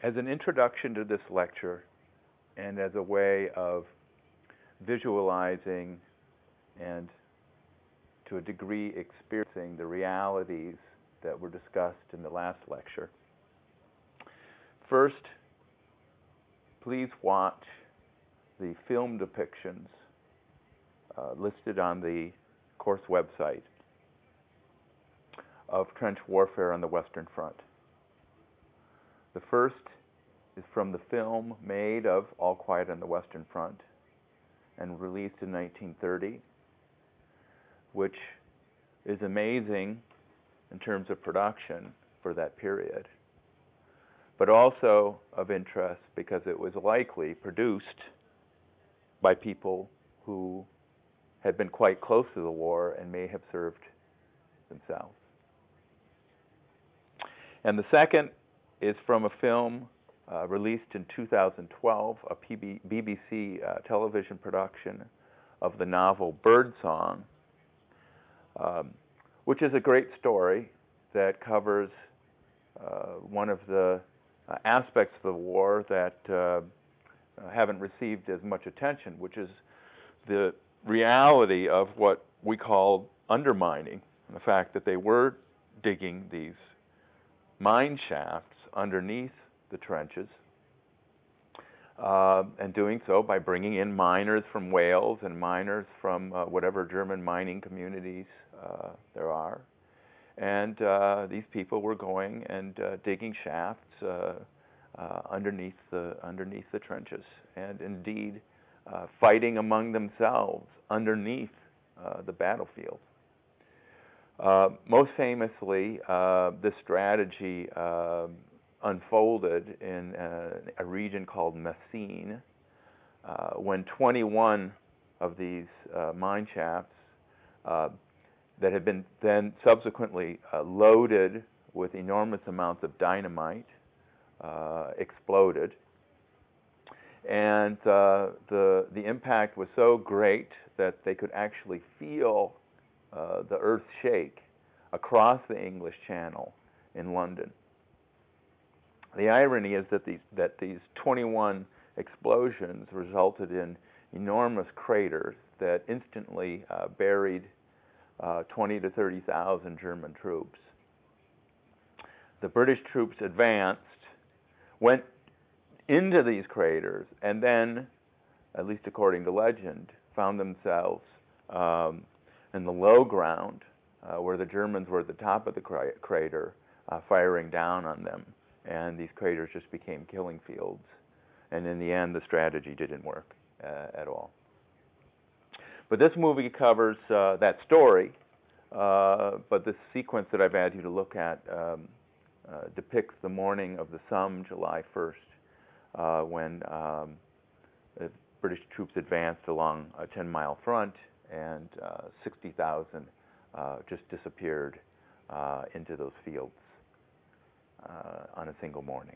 As an introduction to this lecture and as a way of visualizing and to a degree experiencing the realities that were discussed in the last lecture, first, please watch the film depictions listed on the course website of trench warfare on the Western Front. The first is from the film made of All Quiet on the Western Front and released in 1930, which is amazing in terms of production for that period, but also of interest because it was likely produced by people who had been quite close to the war and may have served themselves. And the second is from a film released in 2012, a BBC television production of the novel Birdsong, which is a great story that covers one of the aspects of the war that haven't received as much attention, which is the reality of what we call undermining, and the fact that they were digging these mine shafts underneath the trenches, and doing so by bringing in miners from Wales and miners from whatever German mining communities there are. And these people were going and digging shafts underneath the trenches, and indeed fighting among themselves underneath the battlefield. Most famously, this strategy unfolded in a region called Messines, when 21 of these mine shafts that had been then subsequently loaded with enormous amounts of dynamite exploded. And the impact was so great that they could actually feel the earth shake across the English Channel in London. The irony is that these 21 explosions resulted in enormous craters that instantly buried 20 to 30,000 German troops. The British troops advanced, went into these craters, and then, at least according to legend, found themselves in the low ground where the Germans were at the top of the crater, firing down on them. And these craters just became killing fields. And in the end, the strategy didn't work at all. But this movie covers that story, but the sequence that I've asked you to look at depicts the morning of the Somme, July 1st, when the British troops advanced along a 10-mile front, and 60,000 just disappeared into those fields on a single morning.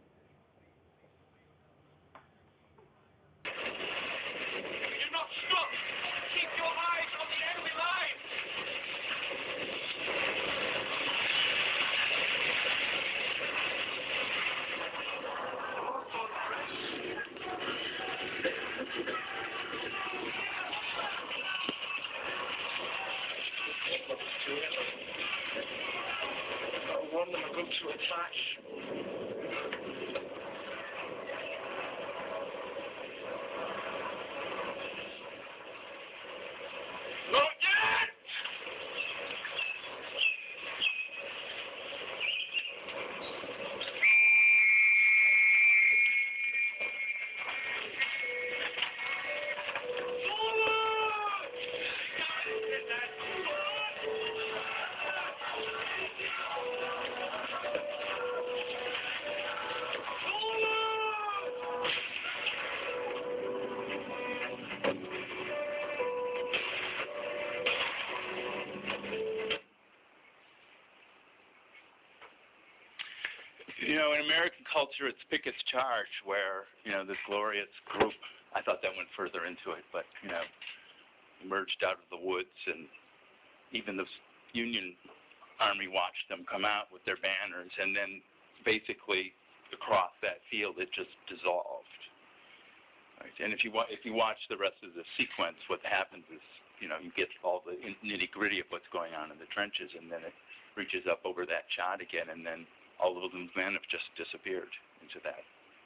You know, in American culture, it's Pickett's Charge, where, you know, this glorious group, I thought that went further into it, but, you know, emerged out of the woods, and even the Union Army watched them come out with their banners, and then basically across that field, it just dissolved. Right? And if you watch the rest of the sequence, what happens is, you get all the nitty-gritty of what's going on in the trenches, and then it reaches up over that shot again, and then all of those men have just disappeared into that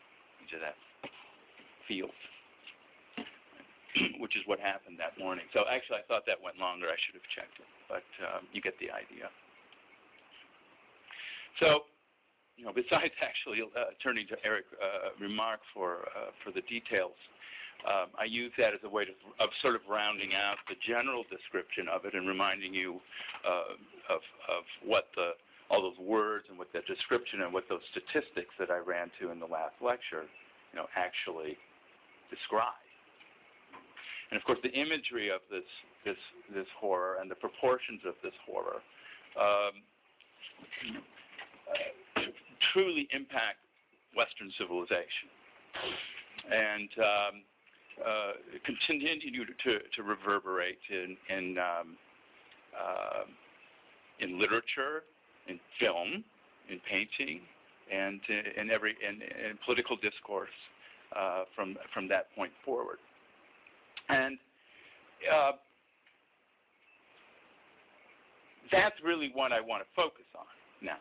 field, which is what happened that morning. So actually, I thought that went longer. I should have checked it, but you get the idea. So, besides actually turning to Eric Remarque for the details, I use that as a way of sort of rounding out the general description of it and reminding you of what all those words and what that description and what those statistics that I ran to in the last lecture, actually describe. And of course, the imagery of this horror and the proportions of this horror truly impact Western civilization, and continue to reverberate in literature, in film, in painting, and in political discourse from that point forward. And that's really what I want to focus on now.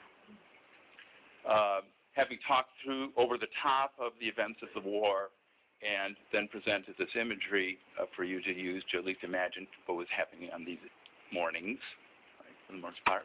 Having talked through over the top of the events of the war and then presented this imagery for you to use to at least imagine what was happening on these mornings, right, for the most part.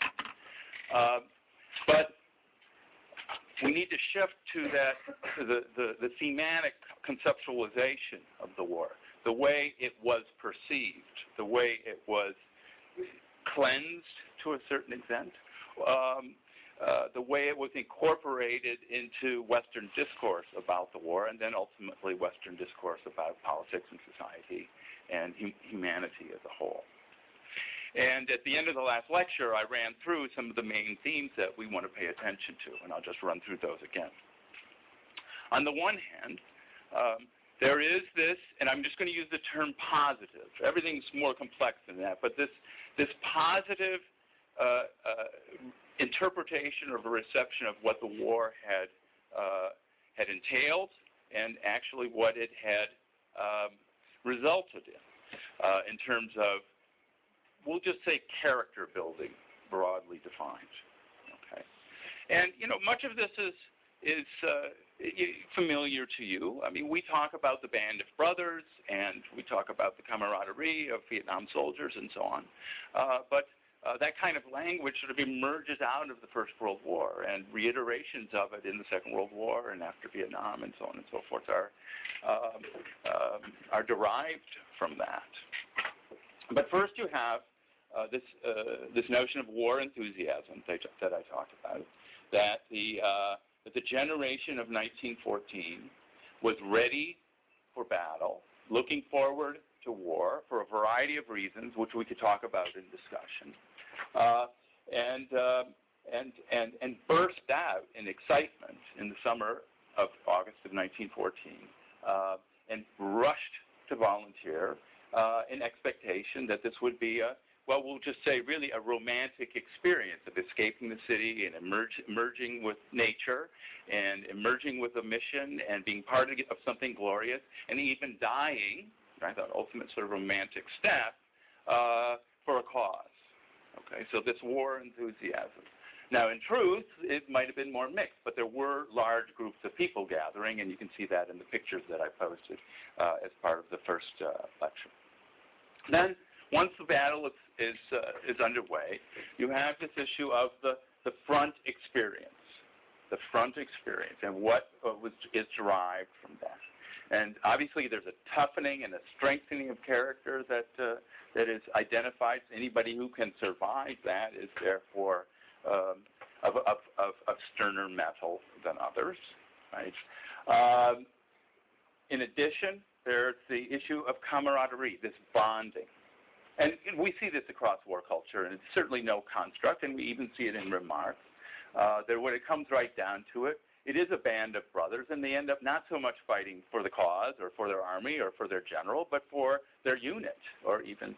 But we need to shift to the thematic conceptualization of the war, the way it was perceived, the way it was cleansed to a certain extent, the way it was incorporated into Western discourse about the war, and then ultimately Western discourse about politics and society and humanity as a whole. And at the end of the last lecture, I ran through some of the main themes that we want to pay attention to, and I'll just run through those again. On the one hand, there is this, and I'm just going to use the term positive. Everything's more complex than that, but this positive interpretation or reception of what the war had entailed, and actually what it had resulted in terms of, we'll just say, character building, broadly defined. Okay, and much of this is familiar to you. I mean, we talk about the Band of Brothers, and we talk about the camaraderie of Vietnam soldiers, and so on. But that kind of language sort of emerges out of the First World War, and reiterations of it in the Second World War and after Vietnam, and so on and so forth, are derived from that. But first, you have this notion of war enthusiasm that I talked about, that the generation of 1914 was ready for battle, looking forward to war for a variety of reasons, which we could talk about in discussion, and burst out in excitement in the summer of August of 1914, and rushed to volunteer in expectation that this would be we'll just say really a romantic experience of escaping the city and emerging with nature and emerging with a mission and being part of something glorious, and even dying, I thought, ultimate sort of romantic step for a cause. Okay, so this war enthusiasm. Now, in truth, it might have been more mixed, but there were large groups of people gathering, and you can see that in the pictures that I posted as part of the first lecture. Then, once the battle is underway, you have this issue of the front experience, and what is derived from that. And obviously, there's a toughening and a strengthening of character that is identified. Anybody who can survive that is therefore of sterner metal than others, right? In addition, there's the issue of camaraderie, this bonding. And we see this across war culture, and it's certainly no construct, and we even see it in Remarque. That when it comes right down to it, it is a band of brothers, and they end up not so much fighting for the cause or for their army or for their general, but for their unit, or even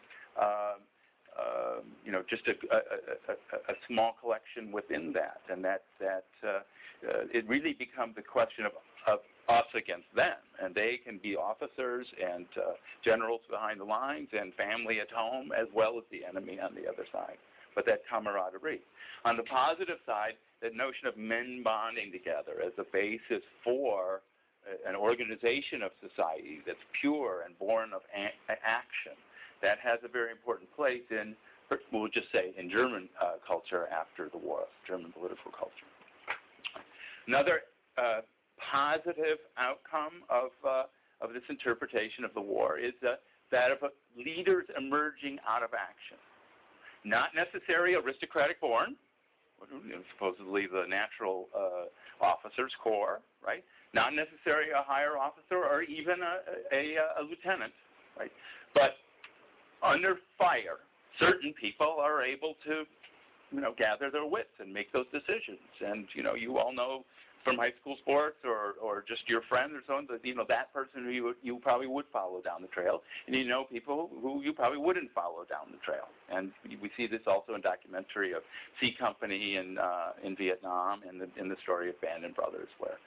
just a small collection within that. And that it really becomes a question of us against them, and they can be officers and generals behind the lines and family at home as well as the enemy on the other side. But that camaraderie. On the positive side, that notion of men bonding together as a basis for an organization of society that's pure and born of action, that has a very important place in, we'll just say, in German culture after the war, German political culture. Another positive outcome of this interpretation of the war is that of leaders emerging out of action. Not necessarily aristocratic born, supposedly the natural officers corps, right? Not necessarily a higher officer or even a lieutenant, right? But under fire, certain people are able to, gather their wits and make those decisions. And, you all know from high school sports or just your friend or someone, that person who you probably would follow down the trail, and people who you probably wouldn't follow down the trail. And we see this also in documentary of C Company in Vietnam and in the story of Band and Brothers, where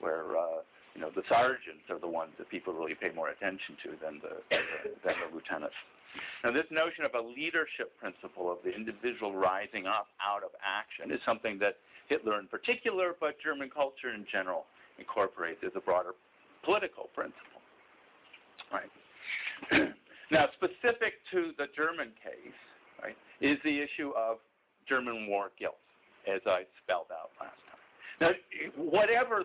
the sergeants are the ones that people really pay more attention to than the lieutenants. Now, this notion of a leadership principle of the individual rising up out of action is something that Hitler in particular, but German culture in general, incorporates as a broader political principle. Right. Now, specific to the German case, right, is the issue of German war guilt, as I spelled out last time. Now, whatever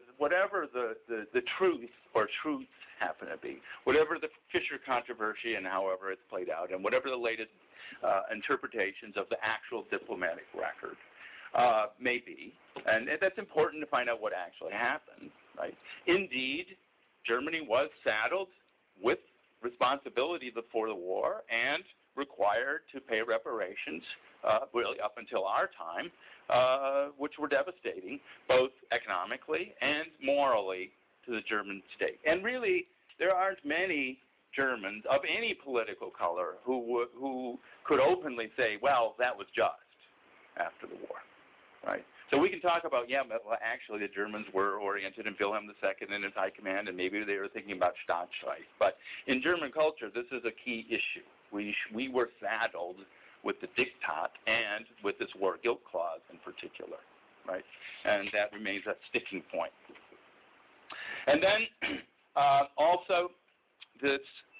the truth or truths happen to be, whatever the Fischer controversy and however it's played out, and whatever the latest interpretations of the actual diplomatic record may be, and that's important to find out what actually happened, right? Indeed, Germany was saddled with responsibility for the war and required to pay reparations, really up until our time, which were devastating, both economically and morally to the German state. And really, there aren't many Germans of any political color who could openly say, well, that was just after the war, right? So we can talk about, well, actually the Germans were oriented in Wilhelm II and his high command, and maybe they were thinking about Staatsreich. But in German culture, this is a key issue. We were saddled with the diktat and with this war guilt clause in particular, right? And that remains a sticking point. And then also this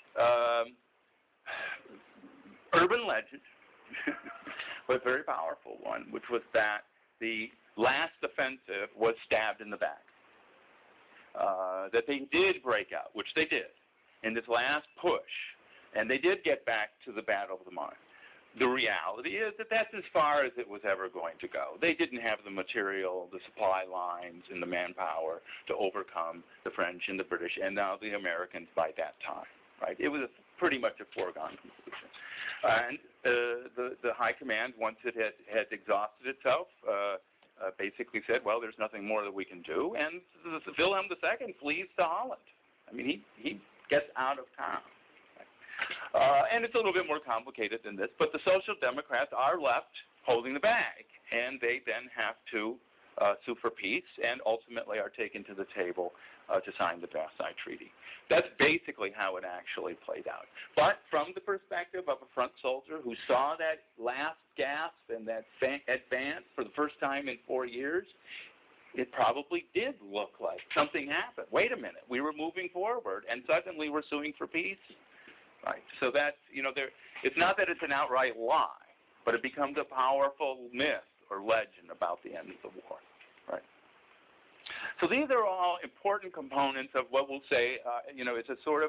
urban legend, but a very powerful one, which was that the last offensive was stabbed in the back. That they did break out, which they did, in this last push, and they did get back to the Battle of the Marne. The reality is that that's as far as it was ever going to go. They didn't have the material, the supply lines, and the manpower to overcome the French and the British and now the Americans by that time, right? It was pretty much a foregone conclusion. And the high command, once it had exhausted itself, basically said, well, there's nothing more that we can do, and Wilhelm II flees to Holland. I mean, he gets out of town. And it's a little bit more complicated than this, but the Social Democrats are left holding the bag, and they then have to sue for peace and ultimately are taken to the table to sign the Versailles Treaty. That's basically how it actually played out. But from the perspective of a front soldier who saw that last gasp and that advance for the first time in 4 years, it probably did look like something happened. Wait a minute, we were moving forward, and suddenly we're suing for peace? Right. So that's, it's not that it's an outright lie, but it becomes a powerful myth or legend about the end of the war. Right. So these are all important components of what we'll say, it's a sort of,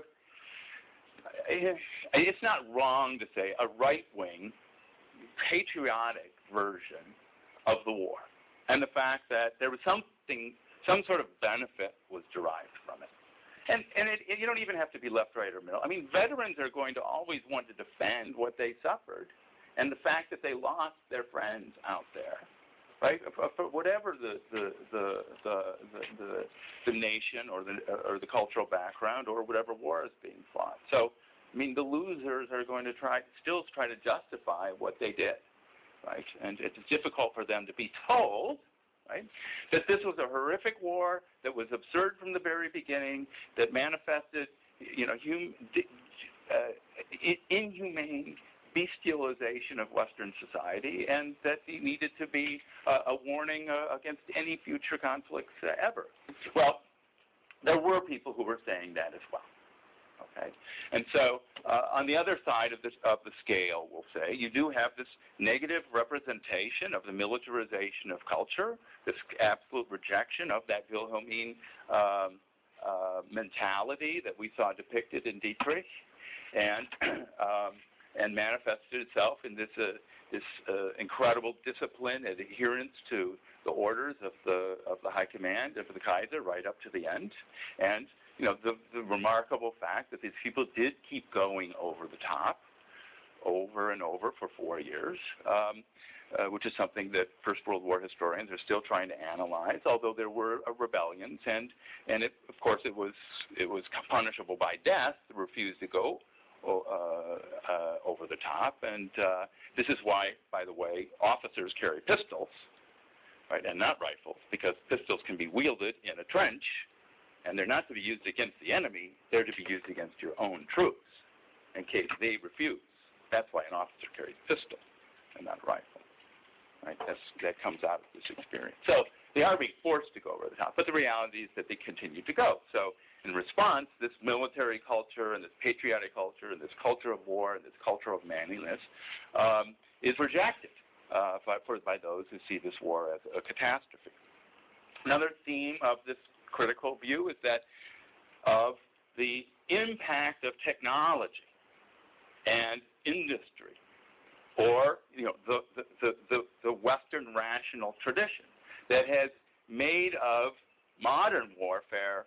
it's not wrong to say a right-wing, patriotic version of the war, and the fact that there was some sort of benefit was derived from it. And you don't even have to be left, right, or middle. I mean, veterans are going to always want to defend what they suffered, and the fact that they lost their friends out there, right? For whatever the nation or the cultural background or whatever war is being fought. So, I mean, the losers are going to still try to justify what they did, right? And it's difficult for them to be told right? That this was a horrific war that was absurd from the very beginning, that manifested, inhumane bestialization of Western society, and that it needed to be a warning against any future conflicts ever. Well, there were people who were saying that as well. Okay, and so on the other side of the scale, we'll say, you do have this negative representation of the militarization of culture, this absolute rejection of that Wilhelmine mentality that we saw depicted in Dietrich, and manifested itself in this incredible discipline and adherence to the orders of the High Command of the Kaiser right up to the end, and the remarkable fact that these people did keep going over the top, over and over for 4 years, which is something that First World War historians are still trying to analyze. Although there were rebellions, and of course it was punishable by death to refuse to go over the top, and this is why, by the way, officers carry pistols, right, and not rifles, because pistols can be wielded in a trench, and they're not to be used against the enemy, they're to be used against your own troops in case they refuse. That's why an officer carries a pistol and not a rifle. Right? That comes out of this experience. So they are being forced to go over the top, but the reality is that they continue to go. So in response, this military culture and this patriotic culture and this culture of war and this culture of manliness is rejected by those who see this war as a catastrophe. Another theme of this critical view is that of the impact of technology and industry, or the Western rational tradition that has made of modern warfare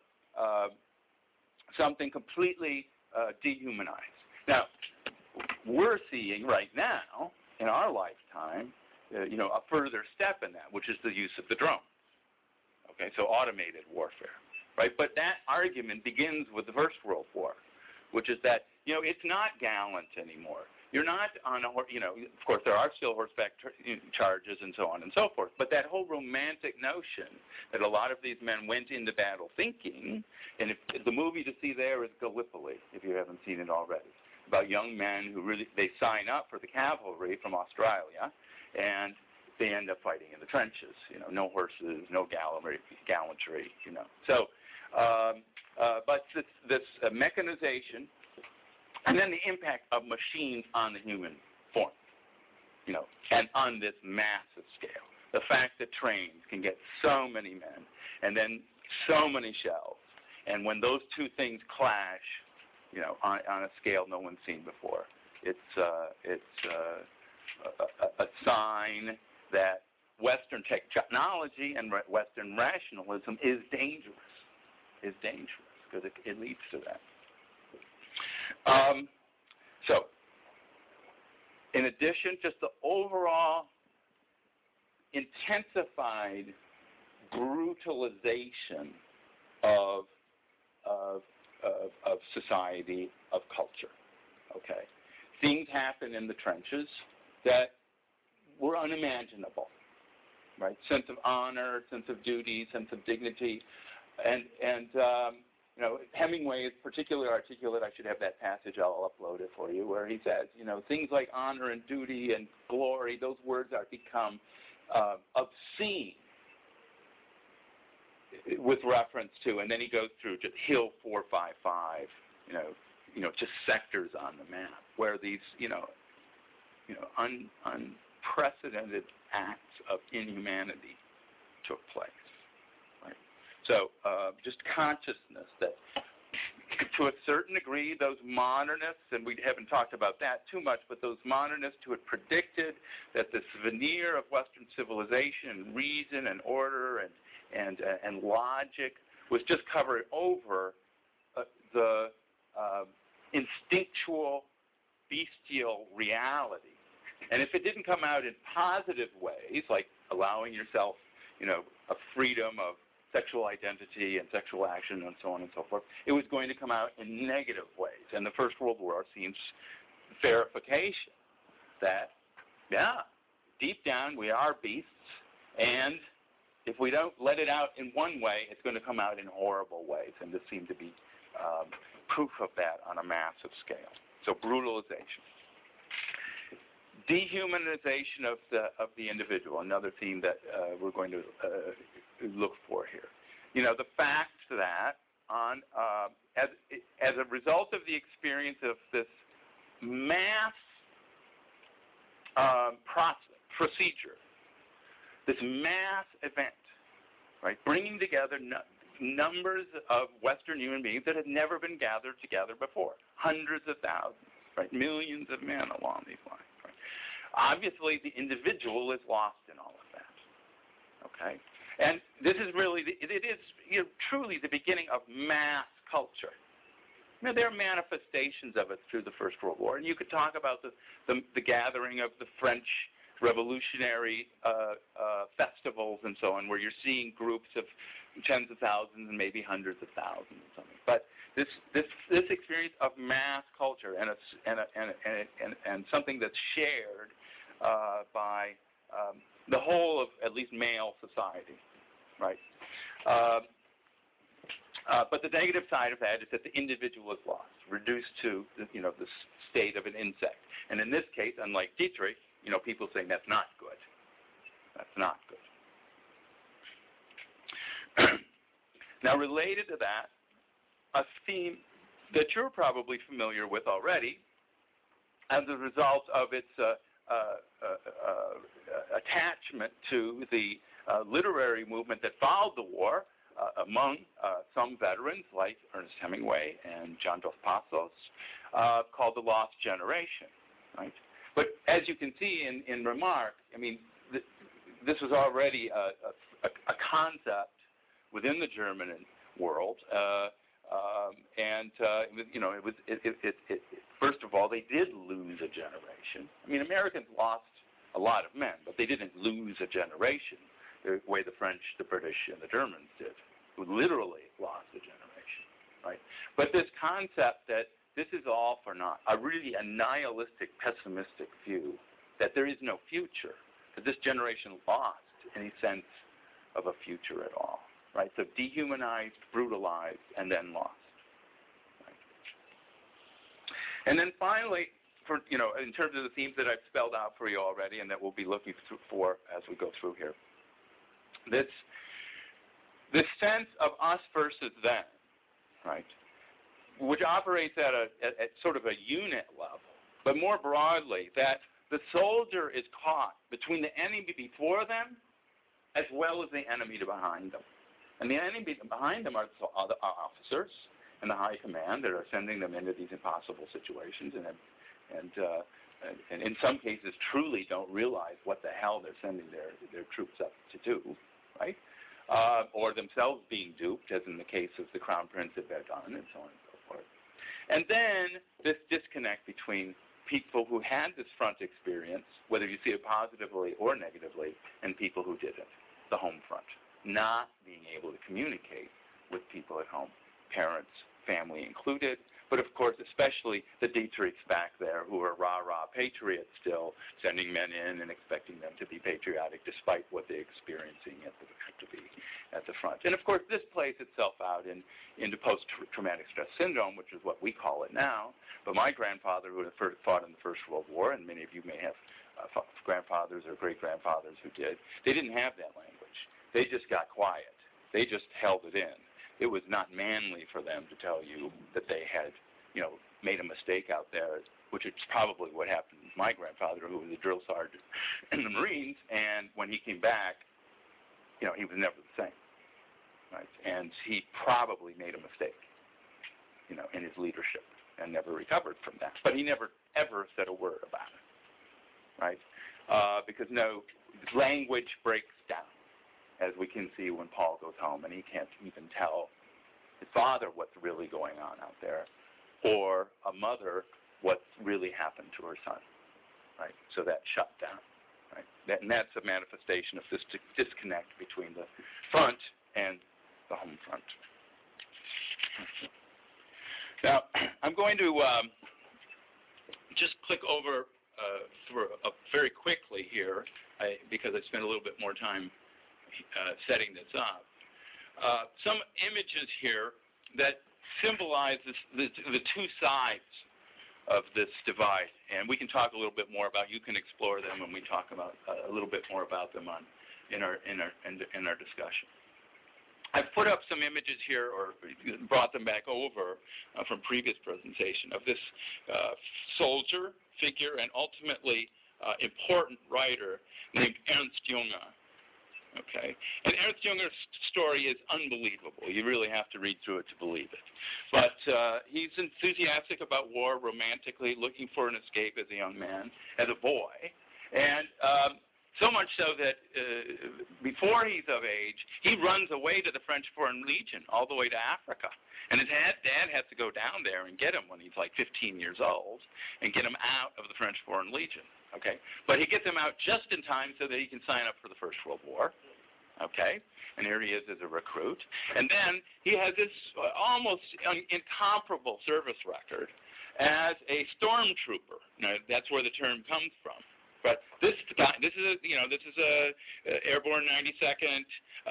something completely dehumanized. Now, we're seeing right now in our lifetime, a further step in that, which is the use of the drone. Okay, so automated warfare, right? But that argument begins with the First World War, which is that, it's not gallant anymore. You're not on a, of course there are still horseback charges and so on and so forth, but that whole romantic notion that a lot of these men went into battle thinking, and if the movie to see there is Gallipoli, if you haven't seen it already, about young men who they sign up for the cavalry from Australia, and they end up fighting in the trenches, no horses, no gallantry, So, but this mechanization, and then the impact of machines on the human form, and on this massive scale. The fact that trains can get so many men, and then so many shells, and when those two things clash, on a scale no one's seen before, it's a sign that Western technology and Western rationalism is dangerous, because it leads to that. So, in addition, just the overall intensified brutalization of society, of culture. Okay, things happen in the trenches that were unimaginable, right? Sense of honor, sense of duty, sense of dignity, and Hemingway is particularly articulate. I should have that passage. I'll upload it for you, where he says, things like honor and duty and glory, those words are become obscene with reference to, and then he goes through just Hill 455, just sectors on the map where these, unprecedented acts of inhumanity took place. Right? So just consciousness that, to a certain degree, those modernists, and we haven't talked about that too much, but those modernists who had predicted that this veneer of Western civilization, reason and order and logic was just covered over the instinctual, bestial reality. And if it didn't come out in positive ways, like allowing yourself, a freedom of sexual identity and sexual action and so on and so forth, it was going to come out in negative ways. And the First World War seems verification that, deep down we are beasts, and if we don't let it out in one way, it's going to come out in horrible ways, and this seemed to be proof of that on a massive scale. So brutalization. Dehumanization of the individual, another theme that we're going to look for here. You know, the fact that as a result of the experience of this mass procedure, this mass event, right, bringing together numbers of Western human beings that had never been gathered together before, hundreds of thousands, right, millions of men along these lines. Right? Obviously, the individual is lost in all of that. Okay, and this is really it is truly the beginning of mass culture. Now, there are manifestations of it through the First World War, and you could talk about the gathering of the French revolutionary festivals and so on, where you're seeing groups of tens of thousands and maybe hundreds of thousands and something. But this experience of mass culture and something that's shared by the whole of at least male society, right? But the negative side of that is that the individual is lost, reduced to the state of an insect. And in this case, unlike Dietrich, people saying that's not good. That's not good. Now, related to that, a theme that you're probably familiar with already, as a result of its attachment to the literary movement that followed the war, among some veterans like Ernest Hemingway and John Dos Passos, called The Lost Generation, right? But as you can see in Remarque, I mean, this was already a concept within the German world, and first of all, they did lose a generation. I mean, Americans lost a lot of men, but they didn't lose a generation the way the French, the British, and the Germans did, who literally lost a generation, right? But this concept that this is all for naught, a really a nihilistic, pessimistic view that there is no future, that this generation lost any sense of a future at all, right? So dehumanized, brutalized, and then lost. Right? And then finally, in terms of the themes that I've spelled out for you already and that we'll be looking for as we go through here, this sense of us versus them, right, which operates at sort of a unit level, but more broadly, that the soldier is caught between the enemy before them as well as the enemy behind them. And the enemy behind them are the officers and the high command that are sending them into these impossible situations and in some cases truly don't realize what the hell they're sending their troops up to do, right? Or themselves being duped, as in the case of the Crown Prince of Verdun and so on and so forth. And then this disconnect between people who had this front experience, whether you see it positively or negatively, and people who didn't, the home front, not being able to communicate with people at home, parents, family included, but of course especially the Dietrichs back there who are rah-rah patriots still, sending men in and expecting them to be patriotic despite what they're experiencing at the front. And of course this plays itself out into post-traumatic stress syndrome, which is what we call it now. But my grandfather, who fought in the First World War, and many of you may have grandfathers or great-grandfathers who did, they didn't have that language. They just got quiet. They just held it in. It was not manly for them to tell you that they had, made a mistake out there, which is probably what happened with my grandfather, who was a drill sergeant in the Marines, and when he came back, he was never the same, right? And he probably made a mistake, in his leadership and never recovered from that. But he never, ever said a word about it, right? Because language breaks down, as we can see when Paul goes home and he can't even tell his father what's really going on out there, or a mother what's really happened to her son, right? So that shut down, right? And that's a manifestation of this disconnect between the front and the home front. Now, I'm going to just click over very quickly here, because I spent a little bit more time setting this up. Some images here that symbolize the two sides of this divide, and we can talk a little bit more about. You can explore them when we talk about a little bit more about them in our discussion. I've put up some images here, or brought them back over from previous presentation, of this soldier figure and ultimately important writer named Ernst Junger. Okay, and Ernst Junger's story is unbelievable. You really have to read through it to believe it. But he's enthusiastic about war, romantically, looking for an escape as a young man, as a boy, and so much so that before he's of age, he runs away to the French Foreign Legion, all the way to Africa. And his dad has to go down there and get him when he's like 15 years old and get him out of the French Foreign Legion. Okay, but he gets him out just in time so that he can sign up for the First World War. Okay, and here he is as a recruit. And then he has this almost incomparable service record as a stormtrooper. Now, that's where the term comes from. But this guy, this is a Airborne 92nd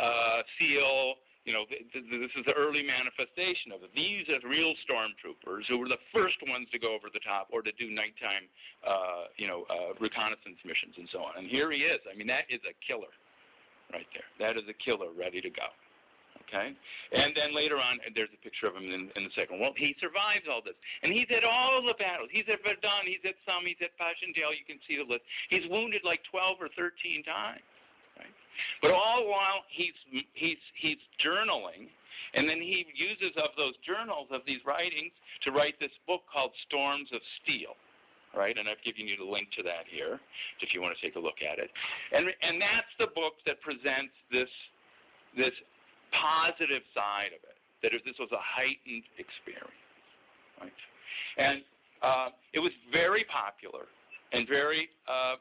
SEAL. This is the early manifestation of it. These are real stormtroopers who were the first ones to go over the top or to do nighttime, reconnaissance missions and so on. And here he is. I mean, that is a killer right there. That is a killer ready to go. Okay? And then later on, there's a picture of him in the Second World. He survives all this. And he's at all the battles. He's at Verdun. He's at Somme. He's at Passchendaele. You can see the list. He's wounded like 12 or 13 times. Right? But all the while, he's journaling, and then he uses of those journals, of these writings, to write this book called Storms of Steel. Right? And I've given you the link to that here, if you want to take a look at it. And that's the book that presents this positive side of it, that this was a heightened experience. Right? And it was very popular and very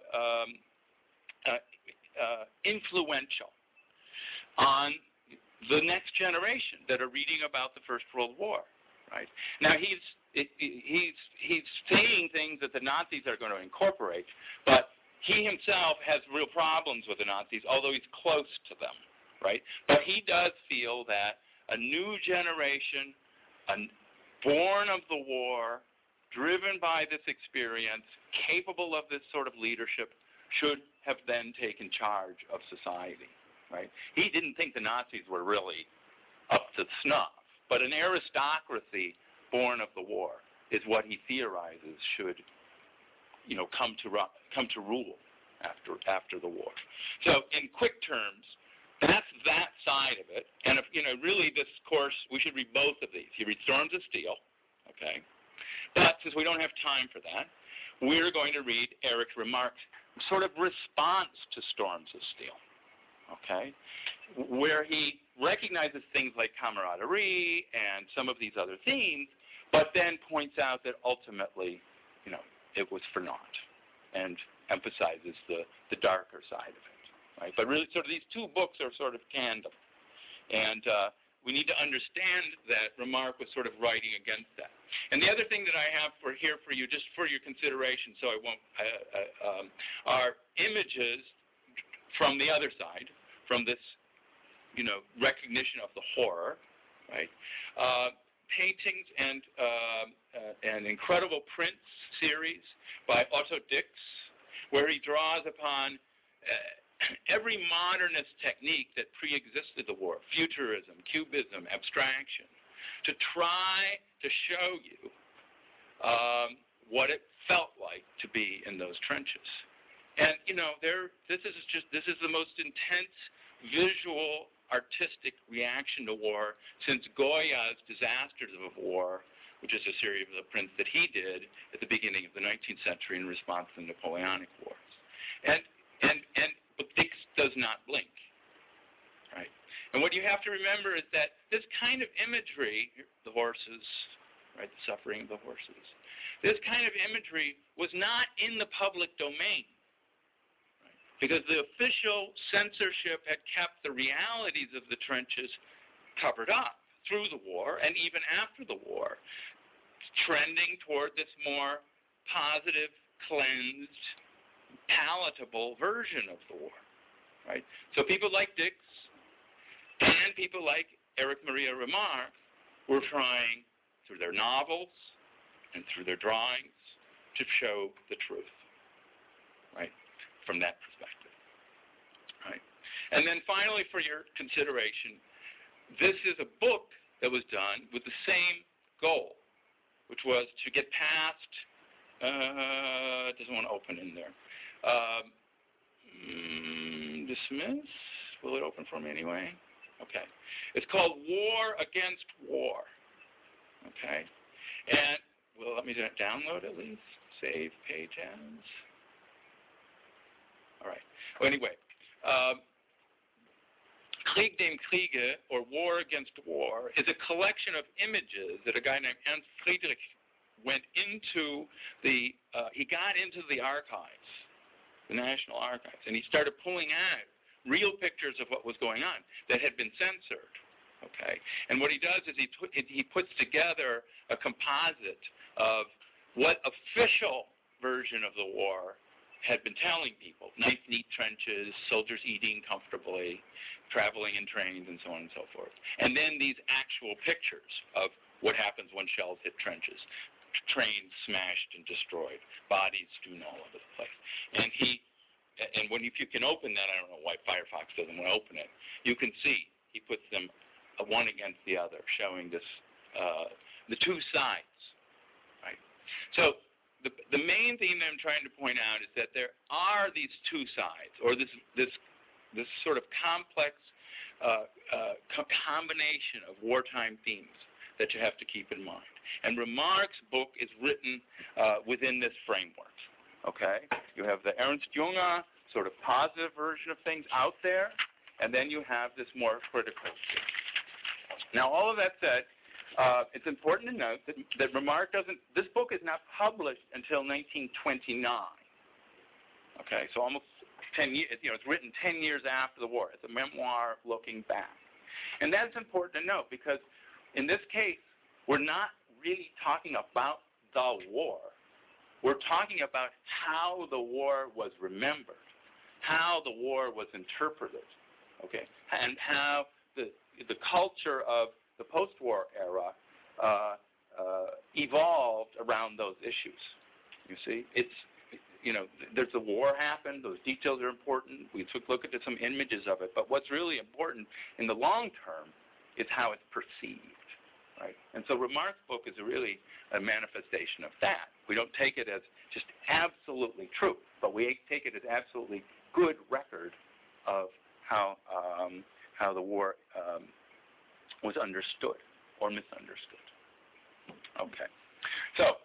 influential on the next generation that are reading about the First World War. Right? Now he's saying things that the Nazis are going to incorporate, but he himself has real problems with the Nazis, although he's close to them. Right? But he does feel that a new generation, born of the war, driven by this experience, capable of this sort of leadership, should have then taken charge of society. Right? He didn't think the Nazis were really up to snuff, but an aristocracy born of the war is what he theorizes should, come to rule after the war. So, in quick terms, that's that side of it. And really, this course, we should read both of these. You read Storms of Steel, okay? But since we don't have time for that, we're going to read Erich Remarque's sort of response to Storms of Steel, okay? Where he recognizes things like camaraderie and some of these other themes, but then points out that ultimately, it was for naught, and emphasizes the darker side of it, right? But really, sort of these two books are sort of tandem, and we need to understand that Remarque was sort of writing against that. And the other thing that I have for you, just for your consideration, so I won't, are images from the other side, from this, recognition of the horror, right? Paintings and an incredible print series by Otto Dix, where he draws upon every modernist technique that pre-existed the war, futurism, cubism, abstraction, to try to show you what it felt like to be in those trenches. And this is the most intense visual artistic reaction to war since Goya's Disasters of War, which is a series of prints that he did at the beginning of the 19th century in response to the Napoleonic Wars. But Dix does not blink, right? And what you have to remember is that this kind of imagery, the horses, right, the suffering of the horses, this kind of imagery was not in the public domain, because the official censorship had kept the realities of the trenches covered up through the war and even after the war, trending toward this more positive, cleansed, palatable version of the war. right? So people like Dix and people like Erich Maria Remarque were trying, through their novels and through their drawings, to show the truth, right, from that perspective, right? And then finally, for your consideration, this is a book that was done with the same goal, which was to get past, it doesn't want to open in there, dismiss, will it open for me anyway? Okay. It's called War Against War, okay? And, well, let me download at least, save page as. All right. Well, anyway, Krieg dem Kriege, or War Against War, is a collection of images that a guy named Ernst Friedrich went into he got into the archives, the National Archives, and he started pulling out real pictures of what was going on that had been censored, okay? And what he does is he puts together a composite of what official version of the war had been telling people: nice, neat trenches, soldiers eating comfortably, traveling in trains, and so on and so forth. And then these actual pictures of what happens when shells hit trenches: trains smashed and destroyed, bodies strewn all over the place. And if you can open that, I don't know why Firefox doesn't want to open it, you can see he puts them one against the other, showing this the two sides, right? So the main thing that I'm trying to point out is that there are these two sides, or this sort of complex combination of wartime themes that you have to keep in mind. And Remarque's book is written within this framework, okay? You have the Ernst Junger sort of positive version of things out there, and then you have this more critical. Now, all of that said, it's important to note that Remarque this book is not published until 1929, okay? So almost 10 years, it's written 10 years after the war. It's a memoir looking back. And that's important to note because in this case, we're not really talking about the war. We're talking about how the war was remembered, how the war was interpreted, okay, and how the culture of the post-war era evolved around those issues. You see, there's a war happened. Those details are important. We took a look at some images of it. But what's really important in the long term is how it's perceived. Right? And so Remarque's book is really a manifestation of that. We don't take it as just absolutely true, but we take it as absolutely good record of how the war was understood or misunderstood. Okay. So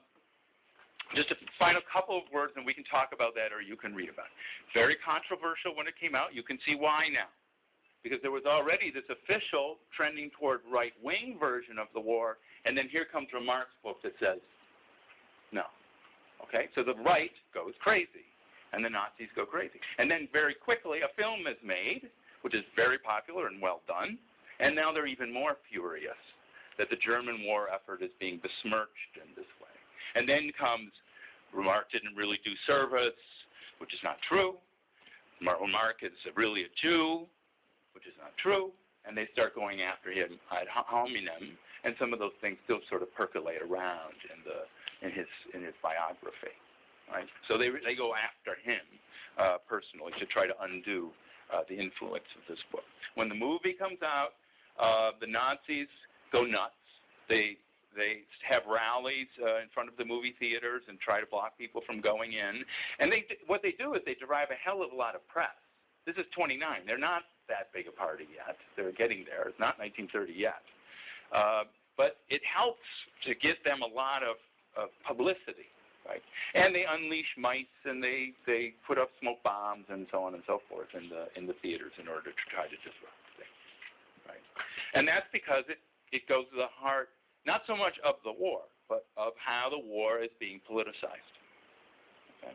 just a final couple of words, and we can talk about that, or you can read about it. Very controversial when it came out. You can see why now. Because there was already this official trending toward right-wing version of the war, and then here comes Remarque's book that says, no. Okay, so the right goes crazy, and the Nazis go crazy. And then very quickly, a film is made, which is very popular and well done, and now they're even more furious that the German war effort is being besmirched in this way. And then comes, Remarque didn't really do service, which is not true. Remarque is really a Jew, which is not true, and they start going after him ad hominem, and some of those things still sort of percolate around in his biography, right? So they go after him personally to try to undo the influence of this book. When the movie comes out, the Nazis go nuts. They have rallies in front of the movie theaters and try to block people from going in, and what they do is they derive a hell of a lot of press. This is 29. They're not that big a party yet. They're getting there. It's not 1930 yet. But it helps to get them a lot of publicity, right? And they unleash mice, and they put up smoke bombs and so on and so forth in the theaters in order to try to disrupt things, right? And that's because it goes to the heart, not so much of the war, but of how the war is being politicized. Okay?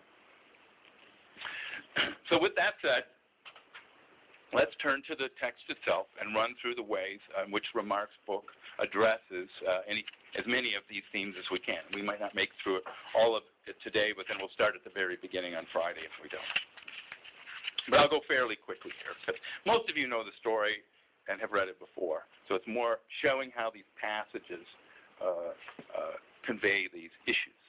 So with that said, let's turn to the text itself and run through the ways in which Remarque's book addresses as many of these themes as we can. We might not make through all of it today, but then we'll start at the very beginning on Friday if we don't. But I'll go fairly quickly here, because most of you know the story and have read it before. So it's more showing how these passages convey these issues.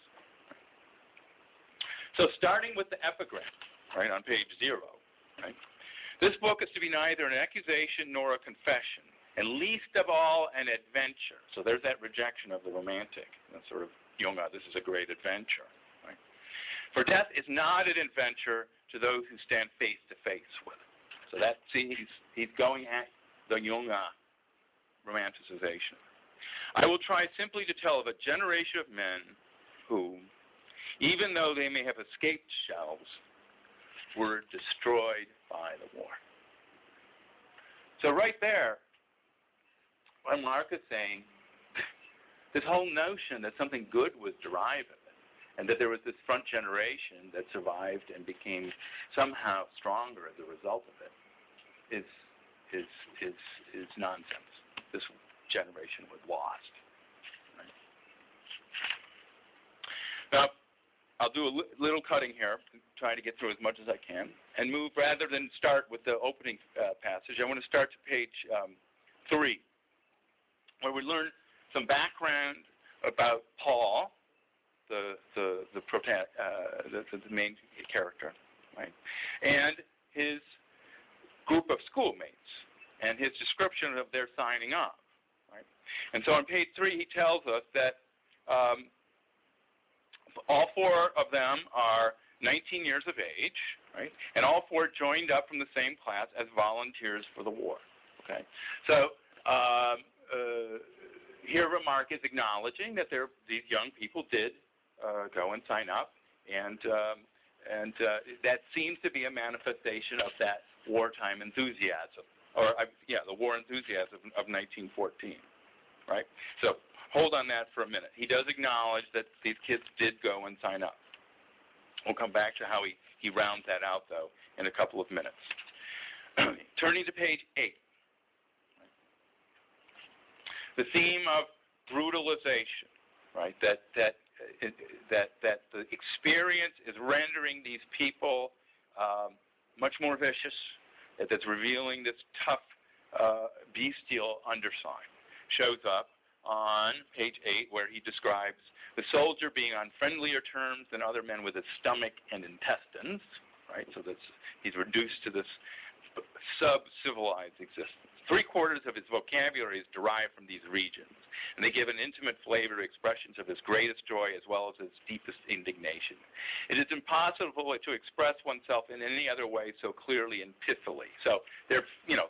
So starting with the epigram, right, on page 0, right? This book is to be neither an accusation nor a confession, and least of all an adventure. So there's that rejection of the romantic, that sort of Junga, this is a great adventure. Right? For death is not an adventure to those who stand face to face with it. So that, see, he's going at the Junga romanticization. I will try simply to tell of a generation of men who, even though they may have escaped shells, were destroyed by the war. So right there, what Mark is saying, this whole notion that something good was derived of it, and that there was this front generation that survived and became somehow stronger as a result of it, is nonsense. This generation was lost. Right? Now, I'll do a little cutting here, trying to get through as much as I can, and move rather than start with the opening passage. I want to start to page 3, where we learn some background about Paul, the main character, right, and his group of schoolmates, and his description of their signing up, right. And so on page 3, he tells us that all 4 of them are 19 years of age, right? And all 4 joined up from the same class as volunteers for the war. Okay, so here Remarque is acknowledging that these young people did go and sign up, and that seems to be a manifestation of that wartime enthusiasm, or the war enthusiasm of 1914, right? So hold on that for a minute. He does acknowledge that these kids did go and sign up. We'll come back to how he rounds that out, though, in a couple of minutes. Turning to page 8. The theme of brutalization, right? That the experience is rendering these people much more vicious, that's revealing this tough, bestial underside. Shows up on page 8, where he describes the soldier being on friendlier terms than other men with his stomach and intestines, right? So he's reduced to this sub-civilized existence. 3/4 of his vocabulary is derived from these regions, and they give an intimate flavor to expressions of his greatest joy as well as his deepest indignation. It is impossible to express oneself in any other way so clearly and pithily. So they're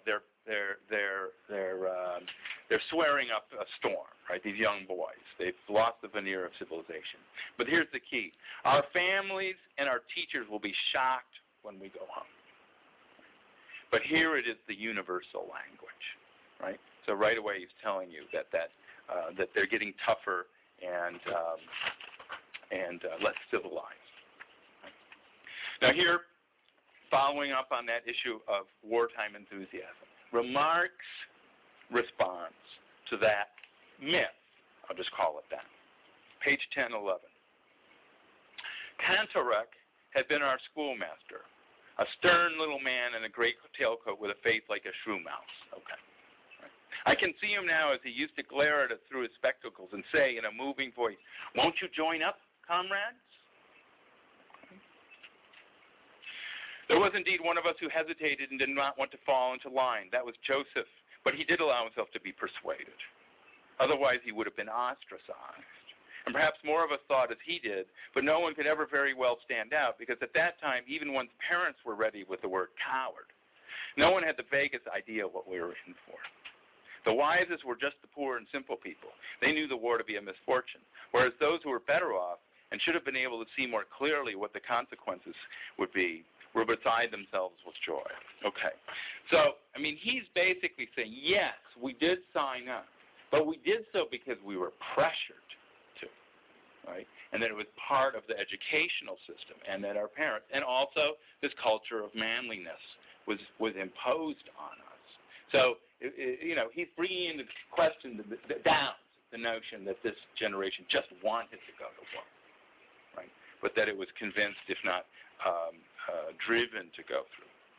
swearing up a storm, right? These young boys, they've lost the veneer of civilization. But here's the key: our families and our teachers will be shocked when we go home. But here it is the universal language, right? So right away he's telling you that they're getting tougher and less civilized. Right? Now here, following up on that issue of wartime enthusiasm, Remarque's response to that myth, I'll just call it that, page 10, 11. Cantourec had been our schoolmaster, a stern little man in a gray tailcoat with a face like a shrew mouse. Okay. Right. I can see him now as he used to glare at us through his spectacles and say in a moving voice, "Won't you join up, comrades?" There was indeed one of us who hesitated and did not want to fall into line. That was Joseph, but he did allow himself to be persuaded. Otherwise, he would have been ostracized. And perhaps more of us thought as he did, but no one could ever very well stand out, because at that time, even one's parents were ready with the word coward. No one had the vaguest idea what we were in for. The wisest were just the poor and simple people. They knew the war to be a misfortune, whereas those who were better off and should have been able to see more clearly what the consequences would be were beside themselves with joy. Okay. So, I mean, he's basically saying, yes, we did sign up, but we did so because we were pressured to, right? And that it was part of the educational system, and that our parents, and also this culture of manliness was imposed on us. So, he's bringing into question down the notion that this generation just wanted to go to war, right? But that it was convinced, if not driven, to go through.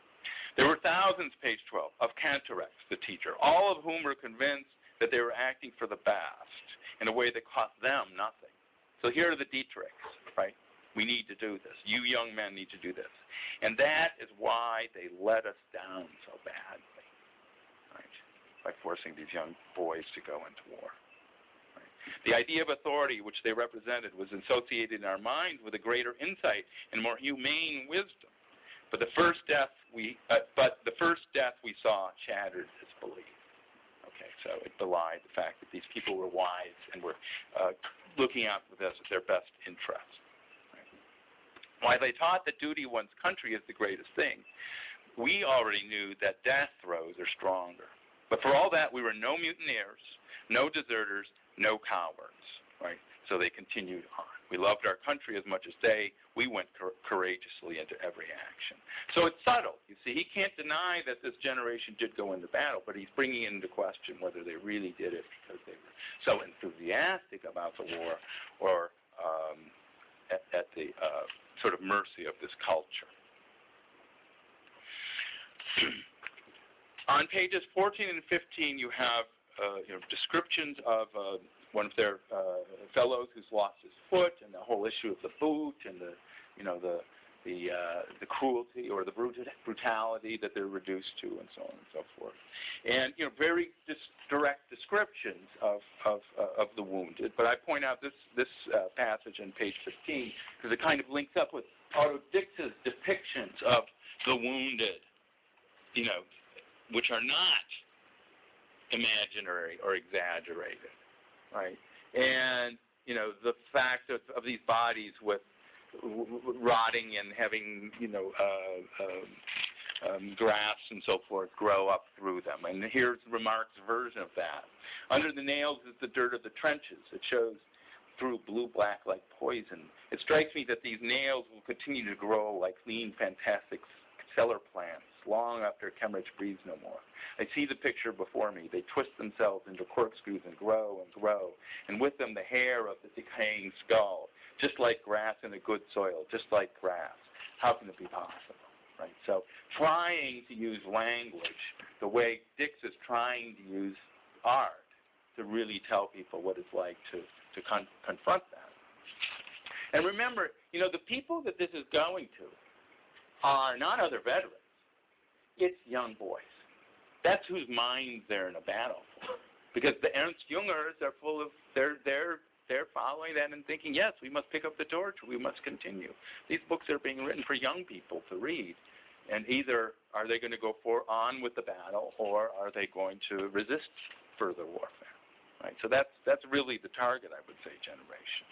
There were thousands, page 12, of Cantorex, the teacher, all of whom were convinced that they were acting for the best in a way that cost them nothing. So here are the Dietrichs, right? We need to do this. You young men need to do this. And that is why they let us down so badly, right? By forcing these young boys to go into war. Right? The idea of authority which they represented was associated in our minds with a greater insight and more humane wisdom. But the first death we saw shattered this belief. Okay, so it belied the fact that these people were wise and were looking out for their best interests. Right? While they taught that duty to one's country is the greatest thing, we already knew that death throes are stronger. But for all that, we were no mutineers, no deserters, no cowards. Right? So they continued on. We loved our country as much as they. We went courageously into every action. So it's subtle. You see, he can't deny that this generation did go into battle, but he's bringing into question whether they really did it because they were so enthusiastic about the war or at the sort of mercy of this culture. On pages 14 and 15, you have descriptions of one of their fellows who's lost his foot, and the whole issue of the boot, and the cruelty or the brutality that they're reduced to, and so on and so forth. And very direct descriptions of the wounded. But I point out this passage on page 15 because it kind of links up with Otto Dix's depictions of the wounded, which are not imaginary or exaggerated. Right, and the fact of these bodies with rotting and having grafts and so forth grow up through them. And here's Remarque's version of that. Under the nails is the dirt of the trenches. It shows through blue-black like poison. It strikes me that these nails will continue to grow like lean, fantastic cellar plants long after Kemmeridge breathes no more. I see the picture before me. They twist themselves into corkscrews and grow, and with them the hair of the decaying skull, just like grass in a good soil, just like grass. How can it be possible? Right? So trying to use language the way Dix is trying to use art to really tell people what it's like to confront that. And remember, the people that this is going to are not other veterans. It's young boys. That's whose minds they're in a battle for. Because the Ernst Jüngers are full of, they're following that and thinking, yes, we must pick up the torch, we must continue. These books are being written for young people to read. And either are they going to go on with the battle, or are they going to resist further warfare? Right? So that's really the target, I would say, generation.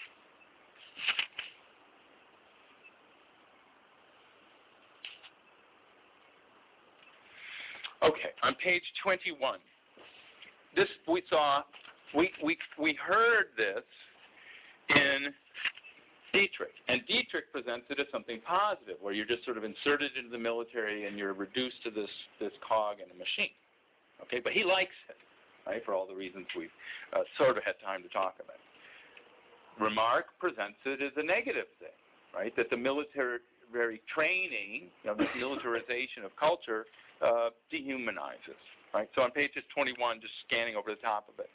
Okay, on page 21, this we heard this in Dietrich, and Dietrich presents it as something positive, where you're just sort of inserted into the military and you're reduced to this cog in a machine. Okay, but he likes it, right, for all the reasons we've sort of had time to talk about. Remarque presents it as a negative thing, right, that the military training, this militarization of culture, dehumanizes. Right? So on pages 21, just scanning over the top of it,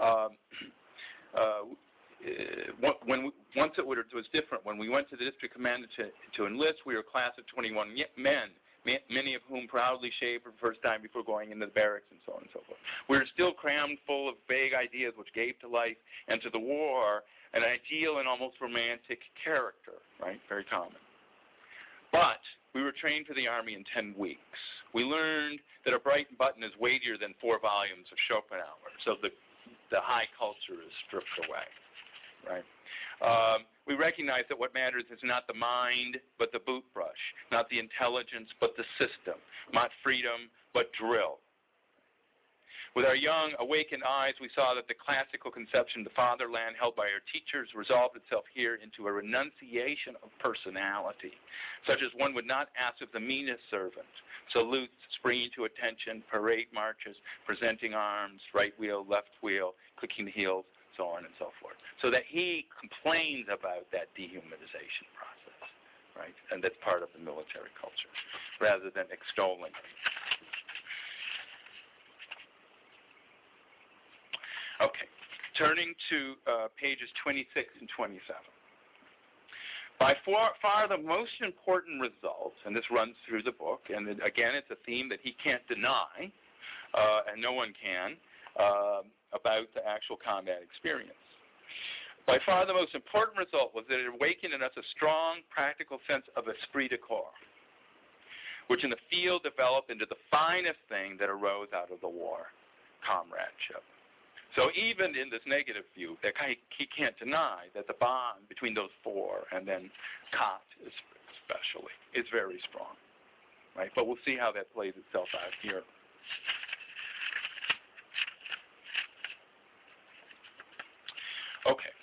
once it was different. When we went to the district commander to enlist, we were a class of 21 men, many of whom proudly shaved for the first time before going into the barracks and so on and so forth. We were still crammed full of vague ideas which gave to life and to the war an ideal and almost romantic character, right? Very common. But we were trained for the Army in 10 weeks. We learned that a bright button is weightier than 4 volumes of Schopenhauer, so the high culture is stripped away. Right? We recognize that what matters is not the mind, but the boot brush, not the intelligence, but the system, not freedom, but drill. With our young, awakened eyes, we saw that the classical conception of the fatherland held by our teachers resolved itself here into a renunciation of personality, such as one would not ask of the meanest servant. Salutes, springing to attention, parade marches, presenting arms, right wheel, left wheel, clicking the heels, so on and so forth. So that he complains about that dehumanization process. right? And that's part of the military culture, rather than extolling it. Okay, turning to pages 26 and 27. By far the most important result, and this runs through the book, and again, it's a theme that he can't deny, and no one can, about the actual combat experience. By far the most important result was that it awakened in us a strong, practical sense of esprit de corps, which in the field developed into the finest thing that arose out of the war, comradeship. So even in this negative view, that he can't deny that the bond between those four, and then Kott especially, is very strong, right? But we'll see how that plays itself out here. Okay.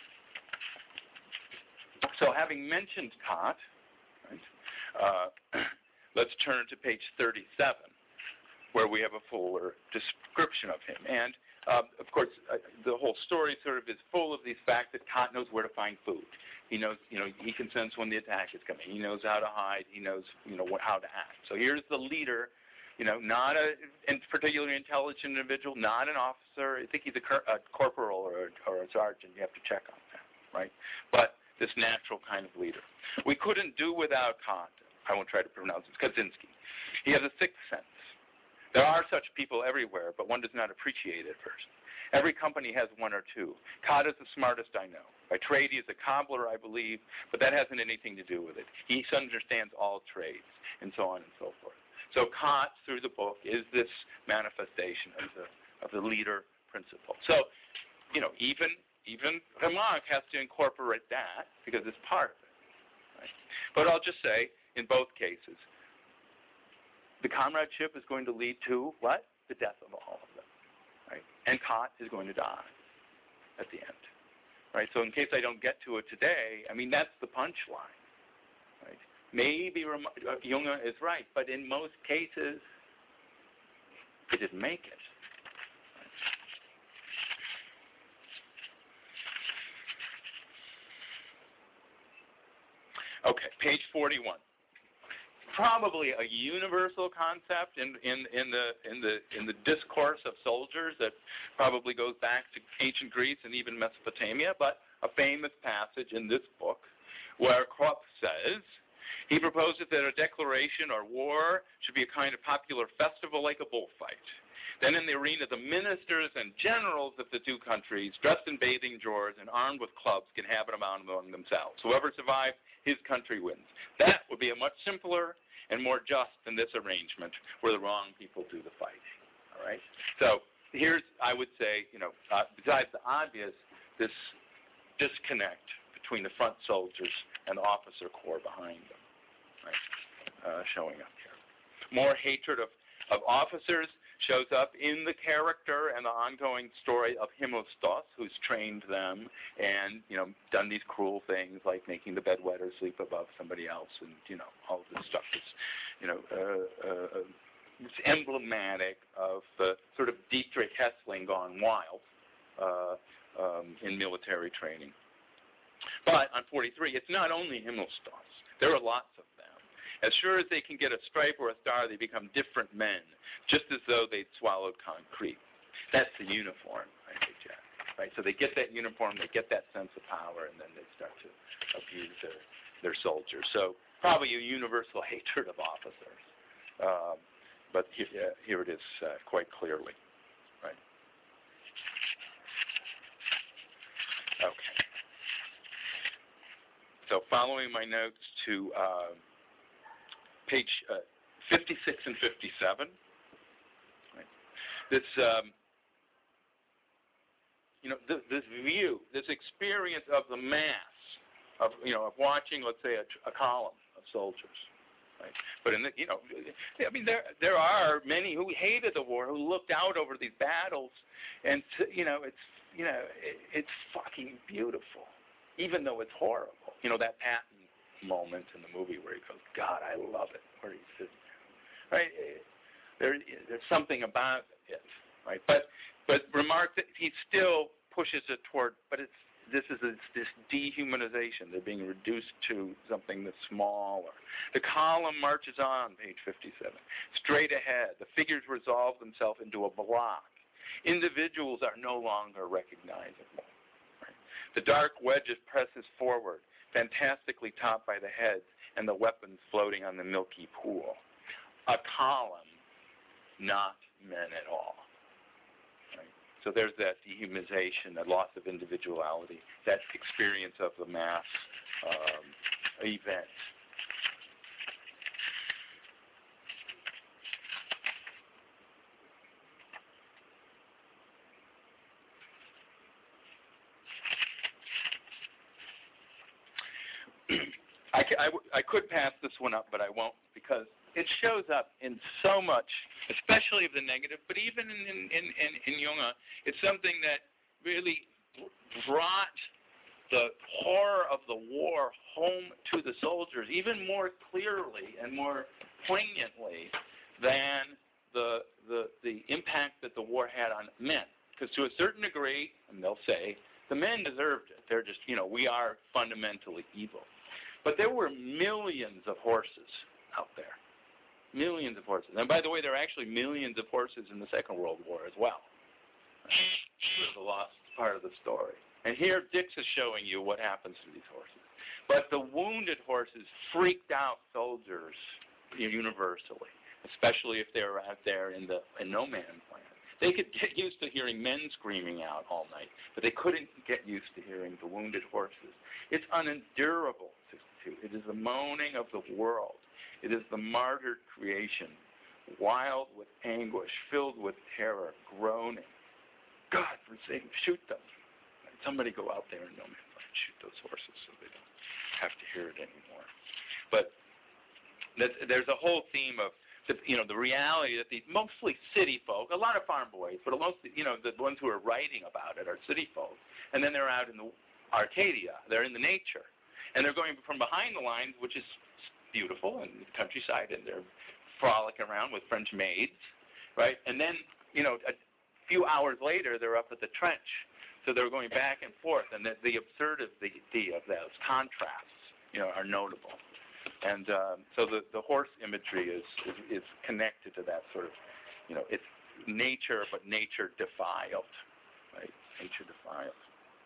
So having mentioned Kott, right, let's turn to page 37, where we have a fuller description of him. And of course, the whole story sort of is full of these facts that Kott knows where to find food. He knows, he can sense when the attack is coming. He knows how to hide. He knows, how to act. So here's the leader, not a particularly intelligent individual, not an officer. I think he's a corporal or a sergeant. You have to check on that, right? But this natural kind of leader. We couldn't do without Kott. I won't try to pronounce it. Kaczynski. He has a sixth sense. There are such people everywhere, but one does not appreciate it first. Every company has one or two. Kott is the smartest I know. By trade, he is a cobbler, I believe, but that hasn't anything to do with it. He understands all trades, and so on and so forth. So Kott, through the book, is this manifestation of the leader principle. So, even Remarque has to incorporate that because it's part of it. Right? But I'll just say, in both cases, the comradeship is going to lead to what? The death of all of them, right? And Kott is going to die at the end, right? So in case I don't get to it today, that's the punchline, right? Maybe Junge is right, but in most cases, it didn't make it. Right? Okay, page 41. Probably a universal concept in the discourse of soldiers that probably goes back to ancient Greece and even Mesopotamia, but a famous passage in this book where Krupp says, he proposes that a declaration or war should be a kind of popular festival like a bullfight. Then in the arena, the ministers and generals of the two countries, dressed in bathing drawers and armed with clubs, can have it among themselves. Whoever survives, his country wins. That would be a much simpler and more just than this arrangement where the wrong people do the fighting. All right? So here's, I would say, besides the obvious, this disconnect between the front soldiers and the officer corps behind them, right? Showing up here. More hatred of officers shows up in the character and the ongoing story of Himmelstoss, who's trained them and, done these cruel things like making the bedwetter sleep above somebody else, and, all of this stuff is, it's emblematic of the sort of Dietrich Hessling gone wild in military training. But on 43, it's not only Himmelstoss. There are lots of them. As sure as they can get a stripe or a star, they become different men, just as though they'd swallowed concrete. That's the uniform, I suggest. Right? So they get that uniform, they get that sense of power, and then they start to abuse their soldiers. So probably a universal hatred of officers. But here it is quite clearly. Right? Okay. So following my notes to page 56 and 57. Right? This, this view, this experience of the mass, of watching, let's say, a column of soldiers. Right? But there are many who hated the war, who looked out over these battles, and it's fucking beautiful, even though it's horrible. That Patton moment in the movie where he goes, God, I love it, where he's sitting there. Right? There's something about it, right? But Remarque that he still pushes it toward, but it's this dehumanization. They're being reduced to something that's smaller. The column marches on, page 57. Straight ahead, the figures resolve themselves into a block. Individuals are no longer recognizable. Right? The dark wedge presses forward, fantastically topped by the heads and the weapons floating on the milky pool. A column, not men at all. Right? So there's that dehumanization, that loss of individuality, that experience of the mass event. I could pass this one up, but I won't, because it shows up in so much, especially of the negative, but even in Junge, it's something that really brought the horror of the war home to the soldiers even more clearly and more poignantly than the impact that the war had on men. Because to a certain degree, and they'll say, the men deserved it. They're just, we are fundamentally evil. But there were millions of horses out there. Millions of horses. And by the way, there are actually millions of horses in the Second World War as well. It's the lost part of the story. And here Dix is showing you what happens to these horses. But the wounded horses freaked out soldiers universally, especially if they were out there in no man's land. They could get used to hearing men screaming out all night, but they couldn't get used to hearing the wounded horses. It's unendurable. It is the moaning of the world. It is the martyred creation, wild with anguish, filled with terror, groaning. God forsake, shoot them. Somebody go out there and no man's land, shoot those horses so they don't have to hear it anymore. But there's a whole theme of the reality that these mostly city folk, a lot of farm boys, but mostly, the ones who are writing about it are city folk. And then they're out in the Arcadia. They're in the nature. And they're going from behind the lines, which is beautiful, in the countryside, and they're frolicking around with French maids, right? And then, a few hours later, they're up at the trench. So they're going back and forth, and the absurdity of those contrasts, are notable. And so the horse imagery is connected to that sort of, it's nature, but nature defiled, right? Nature defiled.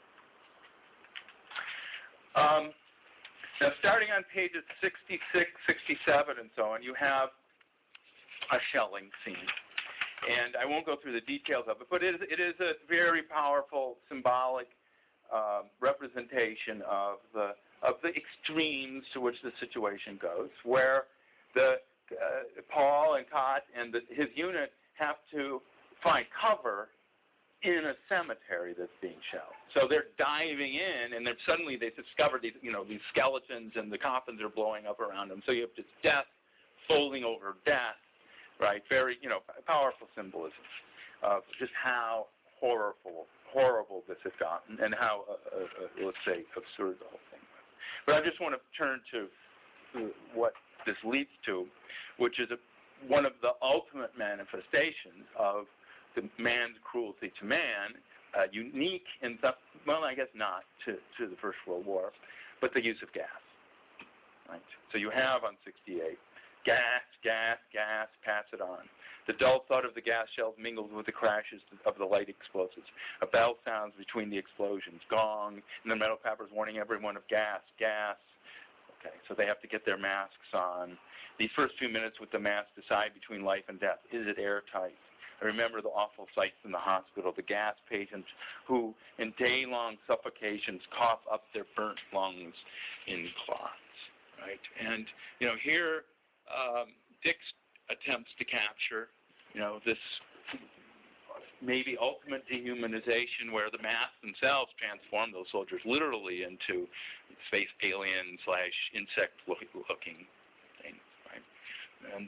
Now, starting on pages 66, 67, and so on, you have a shelling scene. And I won't go through the details of it, but it is a very powerful symbolic representation of the extremes to which the situation goes, where Paul and Cott and his unit have to find cover in a cemetery that's being shelled. So they're diving in, and then suddenly they discover these skeletons, and the coffins are blowing up around them. So you have this death folding over death, right? Very, powerful symbolism of just how horrible this has gotten, and how, let's say, absurd the whole thing was. But I just want to turn to what this leads to, which is one of the ultimate manifestations of the man's cruelty to man, unique in some, well, I guess not to the First World War, but the use of gas. Right? So you have on 68, gas, pass it on. The dull thud of the gas shells mingles with the crashes of the light explosives. A bell sounds between the explosions, gong, and the metal clappers warning everyone of gas. Okay, so they have to get their masks on. These first few minutes with the mask decide between life and death. Is it airtight? I remember the awful sights in the hospital, the gas patients who, in day-long suffocations, cough up their burnt lungs in clots, right? And, here Dix attempts to capture, this maybe ultimate dehumanization where the masks themselves transform those soldiers literally into space alien / insect-looking things, right? And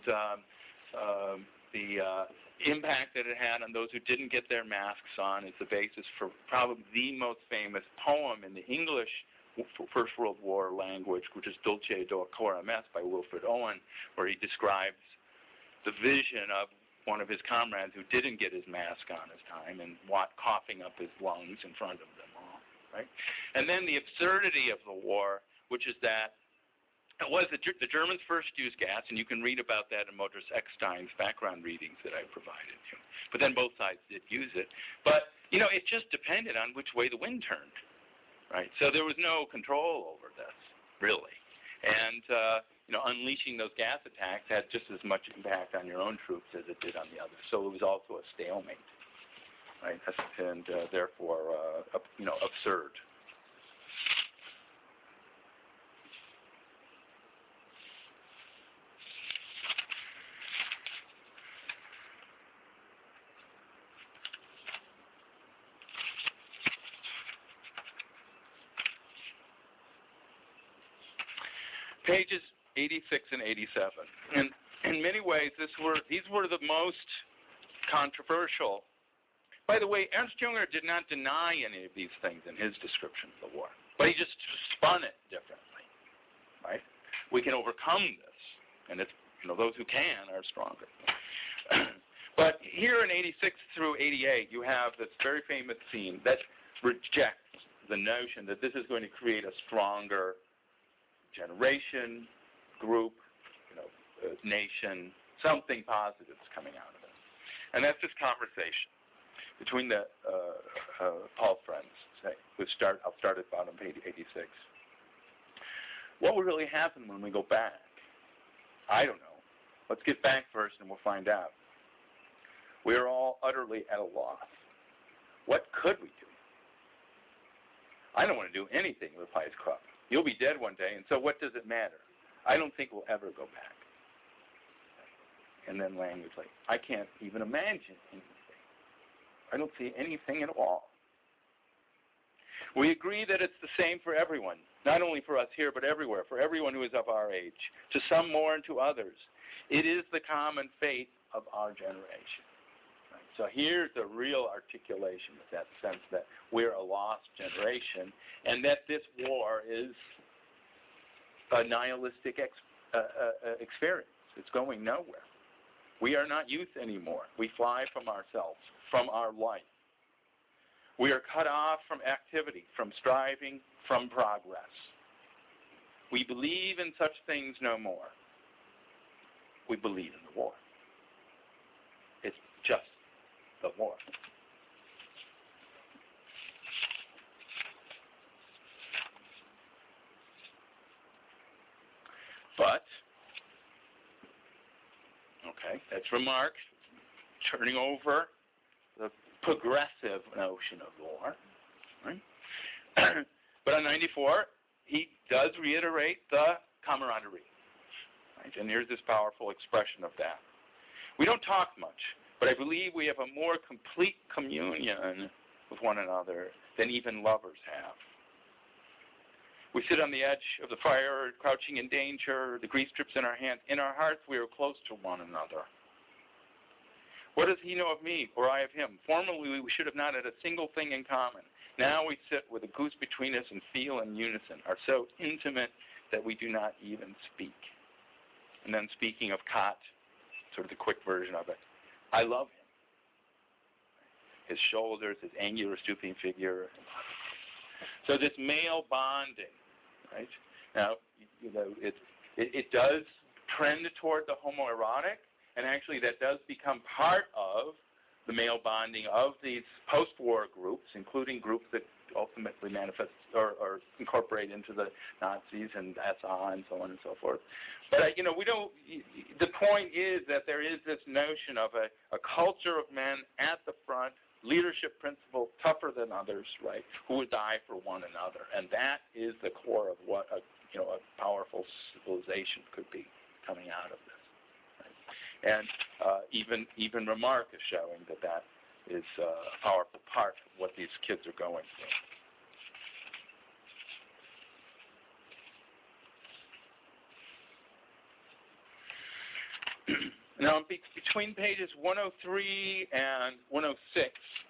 the impact that it had on those who didn't get their masks on is the basis for probably the most famous poem in the English First World War language, which is Dulce do Cora Mess by Wilfred Owen, where he describes the vision of one of his comrades who didn't get his mask on his time and coughing up his lungs in front of them all. right? And then the absurdity of the war, which is that it was the Germans first used gas, and you can read about that in Modris Eckstein's background readings that I provided you. But then both sides did use it. But, it just depended on which way the wind turned, right? So there was no control over this, really. And, unleashing those gas attacks had just as much impact on your own troops as it did on the others. So it was also a stalemate, right? And therefore, absurd. Pages 86 and 87. And in many ways, these were the most controversial. By the way, Ernst Junger did not deny any of these things in his description of the war, but he just spun it differently, right? We can overcome this, and it's, those who can are stronger. But here in 86 through 88, you have this very famous scene that rejects the notion that this is going to create a stronger generation, group, nation, something positive is coming out of it. And that's this conversation between the Paul's friends, say, I'll start at bottom page 86. What will really happen when we go back? I don't know. Let's get back first and we'll find out. We are all utterly at a loss. What could we do? I don't want to do anything, replies Krupp. You'll be dead one day, and so what does it matter? I don't think we'll ever go back. And then languagely, I can't even imagine anything. I don't see anything at all. We agree that it's the same for everyone, not only for us here, but everywhere, for everyone who is of our age, to some more and to others. It is the common fate of our generation. Right? So here's the real articulation of that sense that we're a lost generation, and that this war is a nihilistic experience. It's going nowhere. We are not youth anymore. We fly from ourselves, from our life. We are cut off from activity, from striving, from progress. We believe in such things no more. We believe in the war. It's just the war. But, that's remarks, turning over the progressive notion of war. Right? But on 94, he does reiterate the camaraderie. Right? And here's this powerful expression of that. We don't talk much, but I believe we have a more complete communion with one another than even lovers have. We sit on the edge of the fire, crouching in danger, the grease drips in our hands. In our hearts, we are close to one another. What does he know of me, or I of him? Formerly, we should have not had a single thing in common. Now we sit with a goose between us and feel in unison, are so intimate that we do not even speak. And then speaking of Kant, sort of the quick version of it, I love him. His shoulders, his angular, stooping figure. So this male bonding, right? Now, it does trend toward the homoerotic, and actually that does become part of the male bonding of these post-war groups, including groups that ultimately manifest or incorporate into the Nazis and SA and so on and so forth. But, we don't, the point is that there is this notion of a culture of men at the front, leadership principle, tougher than others, right, who would die for one another. And that is the core of what a powerful civilization could be coming out of this. Right? And even Remarque is showing that is a powerful part of what these kids are going through. Now, between pages 103 and 106,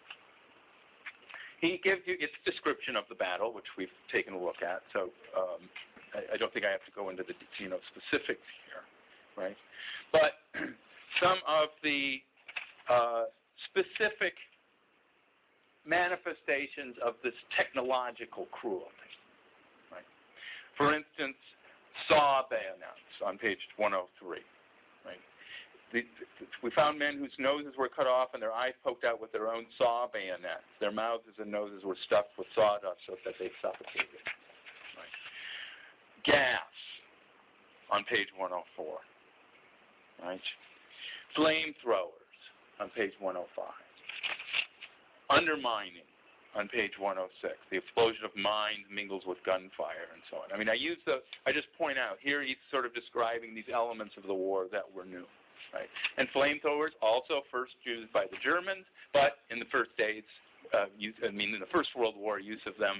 he gives you its description of the battle, which we've taken a look at. So I don't think I have to go into the specifics here, right? But some of the specific manifestations of this technological cruelty. Right? For instance, saw bayonets on page 103. Right? We found men whose noses were cut off and their eyes poked out with their own saw bayonets. Their mouths and noses were stuffed with sawdust so that they suffocated. Right? Gas on page 104. Right? Flamethrowers on page 105. Undermining on page 106. The explosion of mines mingles with gunfire and so on. I mean, I just point out, here he's sort of describing these elements of the war that were new. Right? And flamethrowers also first used by the Germans, but in the first days, in the First World War, use of them,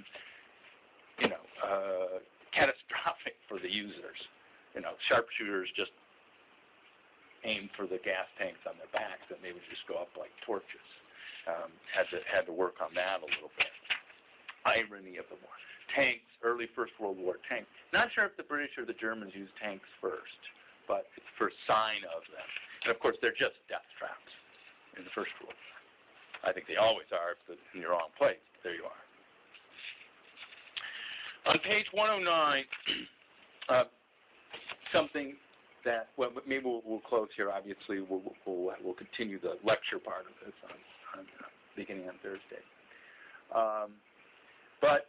catastrophic for the users. Sharpshooters just aimed for the gas tanks on their backs, and they would just go up like torches. Had to work on that a little bit. Irony of the war. Tanks, early First World War tanks. Not sure if the British or the Germans used tanks first, but it's the first sign of them. And of course, they're just death traps in the First World War. I think they always are if they're in the wrong place. There you are. On page 109, something that, well, maybe we'll close here. Obviously, we'll continue the lecture part of this on beginning on Thursday. But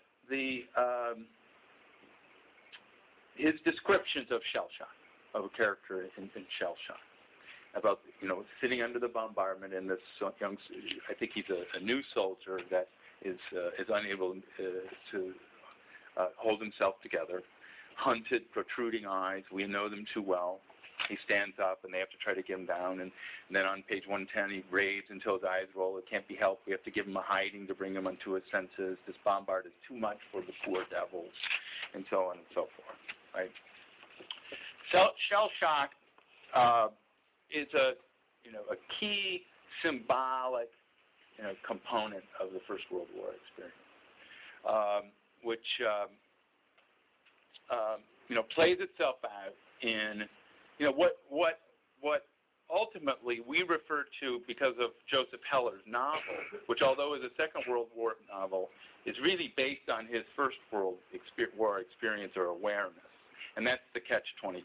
his descriptions of shell shock, of a character in shell shock, about sitting under the bombardment, and this young, I think he's a new soldier that is unable to hold himself together, hunted, protruding eyes. We know them too well. He stands up, and they have to try to get him down. And then on page 110, he raves until his eyes roll. It can't be helped. We have to give him a hiding to bring him unto his senses. This bombard is too much for the poor devils, and so on and so forth. Right? Shell shock is a key symbolic component of the First World War experience, which plays itself out in what ultimately we refer to, because of Joseph Heller's novel, which although is a Second World War novel, is really based on his First World War experience or awareness, and that's the Catch-22.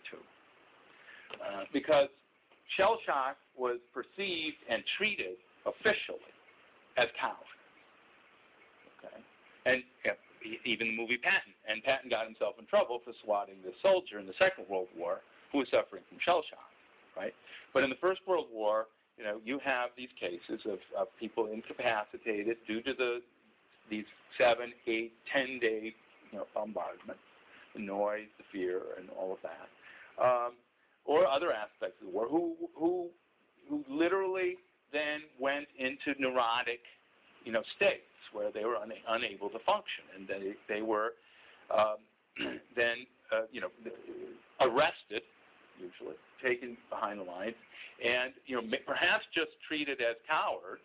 Because shell shock was perceived and treated officially as cowardice. Okay, and even the movie Patton, and Patton got himself in trouble for swatting the soldier in the Second World War who was suffering from shell shock, right? But in the First World War, you have these cases of people incapacitated due to these 7, 8, 10-day bombardment, the noise, the fear, and all of that, or other aspects of the war, who literally then went into neurotic, states where they were unable to function, and they were then arrested, usually taken behind the lines, and perhaps just treated as cowards,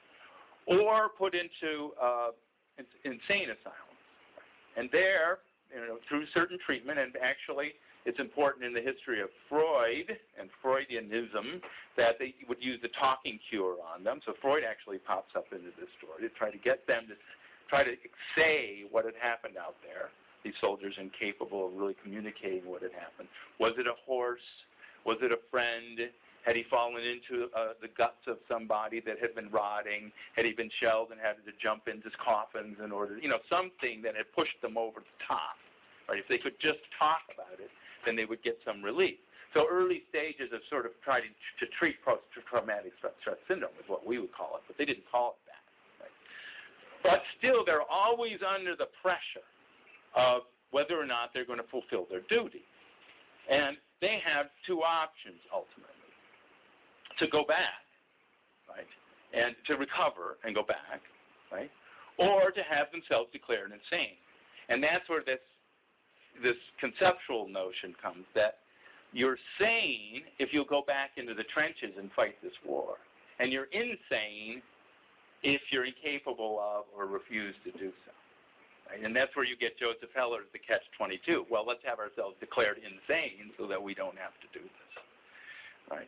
or put into insane asylums, and there, through certain treatment, and actually. It's important in the history of Freud and Freudianism that they would use the talking cure on them. So Freud actually pops up into this story to try to get them to try to say what had happened out there, these soldiers incapable of really communicating what had happened. Was it a horse? Was it a friend? Had he fallen into the guts of somebody that had been rotting? Had he been shelled and had to jump into coffins in order, something that had pushed them over the top? Right? If they could just talk about it, then they would get some relief. So early stages of sort of trying to treat post-traumatic stress syndrome is what we would call it, but they didn't call it that. Right? But still, they're always under the pressure of whether or not they're going to fulfill their duty. And they have two options, ultimately. To go back, right, and to recover and go back, right, or to have themselves declared insane. And that's where this conceptual notion comes, that you're sane if you'll go back into the trenches and fight this war, and you're insane if you're incapable of or refuse to do so. Right? And that's where you get Joseph Heller's The Catch-22. Well, let's have ourselves declared insane so that we don't have to do this. Right?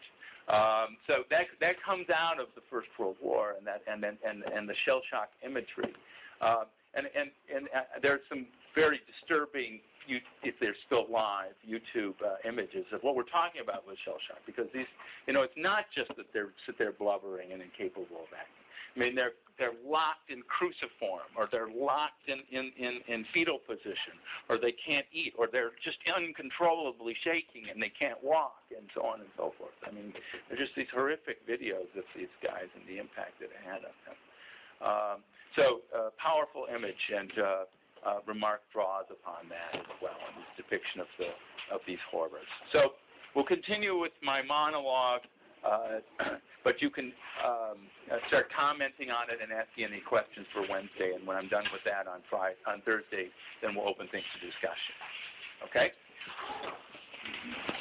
So that comes out of the First World War and the shell shock imagery, and there's some very disturbing, if they're still live, YouTube images of what we're talking about with shell shock, because these, it's not just that they're blubbering and incapable of acting. I mean, they're locked in cruciform, or they're locked in fetal position, or they can't eat, or they're just uncontrollably shaking and they can't walk, and so on and so forth. I mean, they're just these horrific videos of these guys and the impact that it had on them. So powerful image, and Remarque draws upon that as well in his depiction of these horrors. So we'll continue with my monologue. But you can start commenting on it and asking any questions for Wednesday. And when I'm done with that on Thursday, then we'll open things to discussion. Okay?